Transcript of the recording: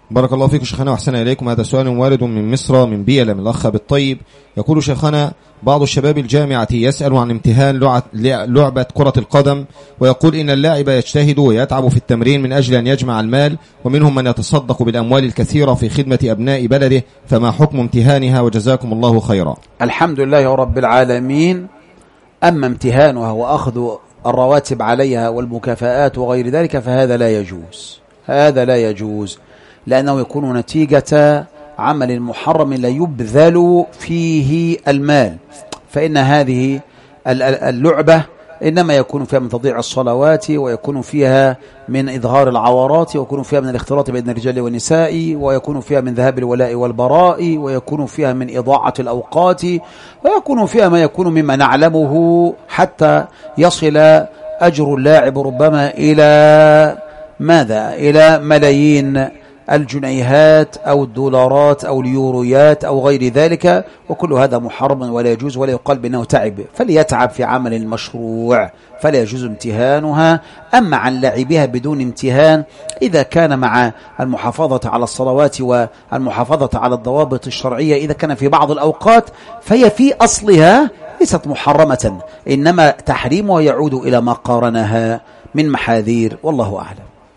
بارك الله فيك شيخنا وأحسن إليكم. هذا سؤال وارد من مصر من بيلة من الأخ بالطيب، يقول شيخنا: بعض الشباب الجامعة يسأل عن امتهان لعبة كرة القدم، ويقول إن اللاعب يجتهد ويتعب في التمرين من أجل أن يجمع المال، ومنهم من يتصدق بالأموال الكثيرة في خدمة أبناء بلده، فما حكم امتهانها؟ وجزاكم الله خيرا. الحمد لله رب العالمين. أما امتهانها وأخذ الرواتب عليها والمكافآت وغير ذلك فهذا لا يجوز، هذا لا يجوز، لأنه يكون نتيجة عمل محرم لا يبذل فيه المال. فإن هذه اللعبة إنما يكون فيها من تضييع الصلوات، ويكون فيها من إظهار العورات، ويكون فيها من الاختلاط بين الرجال والنساء، ويكون فيها من ذهاب الولاء والبراء، ويكون فيها من إضاعة الأوقات، ويكون فيها ما يكون مما نعلمه حتى يصل أجر اللاعب ربما إلى ماذا؟ إلى ملايين الجنيهات أو الدولارات أو اليورويات أو غير ذلك، وكل هذا محرم ولا يجوز، ولا يقال بأنه تعب، فليتعب في عمل المشروع فلا يجوز امتهانها. أما عن لعبها بدون امتهان، إذا كان مع المحافظة على الصلوات والمحافظة على الضوابط الشرعية، إذا كان في بعض الأوقات فهي في أصلها ليست محرمة، إنما تحريمها يعود إلى ما قارنها من محاذير، والله أعلم.